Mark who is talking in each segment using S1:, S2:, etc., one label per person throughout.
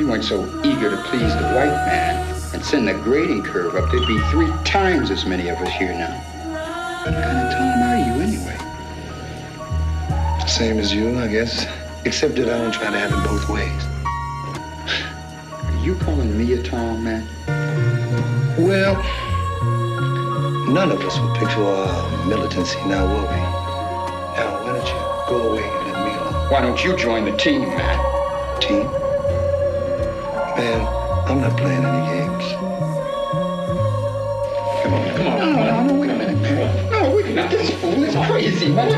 S1: weren't so eager to please the white man and send the grading curve up, there'd be 3 times as many of us here now. What kind of Tom are you, anyway?
S2: Same as you, I guess. Except that I don't try to have it both ways.
S1: Are you calling me a Tom, man?
S2: Well, none of us would pick for militancy now, will we? Now, why don't you go away and leave me alone?
S1: Why don't you join the team, man?
S2: Team? Man, I'm not playing any games.
S1: Come on. No, wait a minute, man. No, wait a minute. This fool is crazy, man.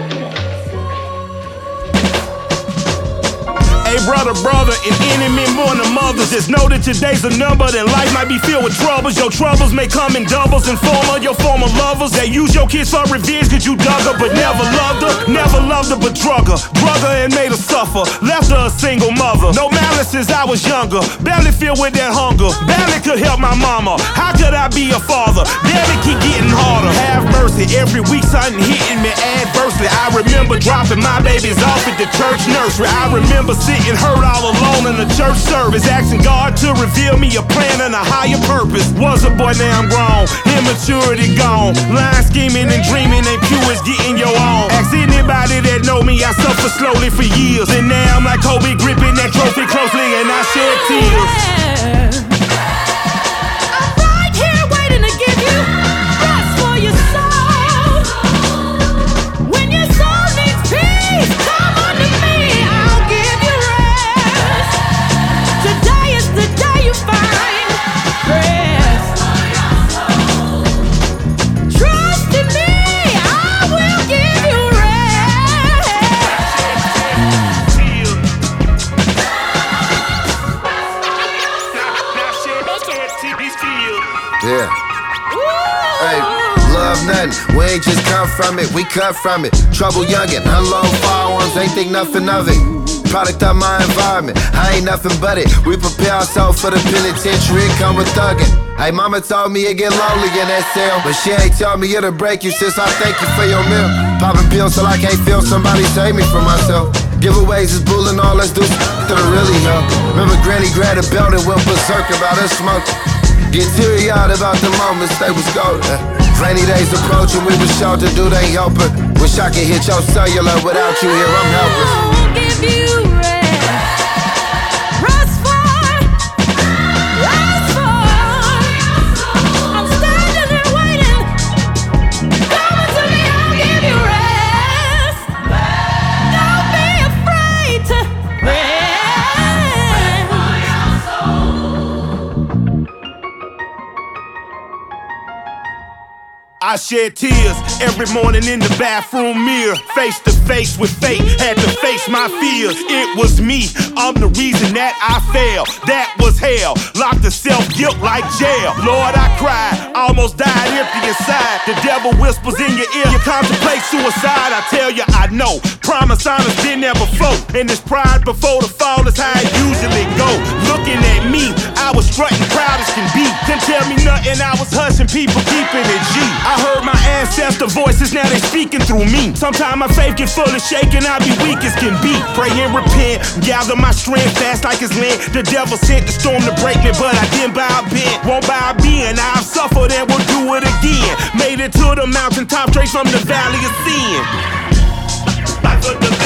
S3: Hey, brother, and enemy more than mothers. Just know that your days are numbered and life might be filled with troubles. Your troubles may come in doubles and your former lovers. They use your kids for revenge cause you dug her but never loved her. Never loved her but drug her and made her suffer. Left her a single mother. No malice since I was younger. Barely filled with that hunger. Barely could help my mama. How could I be a father? Damn, it keep getting harder. Have mercy, every week something hitting me adversely. I remember dropping my babies off at the church nursery. I remember sitting hurt all alone in the church service, asking God to reveal me a plan and a higher purpose. Was a boy, now I'm grown, immaturity gone. Lying, scheming and dreaming ain't pure as getting your own. Ask anybody that know me, I suffer slowly for years. And now I'm like Kobe gripping that trophy closely and I shed tears.
S4: I'm right here waiting to give you rest for your soul. When your soul needs peace, come unto me, I'll give you rest. Today is the day you find rest. Trust in me, I will give you
S5: Yeah. Hey, love nothing. We ain't just come from it, we cut from it. Trouble youngin', unload firearms, ain't think nothing of it. Product of my environment, I ain't nothing but it. We prepare ourselves for the penitentiary, come with thuggin'. Hey, mama told me it get lonely in that cell, but she ain't tell me it'll break you, sis. I thank you for your meal. Popping pills till I can't feel, somebody save me from myself. Giveaways is bullin', all let's do that'll really help. Remember Granny grabbed a belt and went berserk about her smoke. Get teary-eyed about the moments they was golden. Rainy days approaching, we was sheltered, dude ain't helping. Wish I could hit your cellular, without you here I'm helpless.
S4: I won't give you rest. Rest for. I'm standing here waiting. Come to me, I'll give you rest. Don't be afraid to rest.
S3: I shed tears every morning in the bathroom mirror. Face to face with fate, had to face my fears. It was me, I'm the reason that I failed. That was hell, locked to self-guilt like jail. Lord, I cried, almost died empty inside. The devil whispers in your ear, you contemplate suicide. I tell you, I know, promise honest been there before. And this pride before the fall is how it usually go. Looking at me, I was strutting proud as can be. Couldn't tell me nothing, I was hushing, people keeping it G. I heard my ancestor voices, now they speaking through me. Sometimes my faith get full of shaking, I be weak as can be. Pray and repent, gather my strength fast like it's land. The devil sent the storm to break me, but I didn't bow a bent. Won't bow a bend, I've suffered and will do it again. Made it to the mountaintop, straight from the valley of sin. Life of the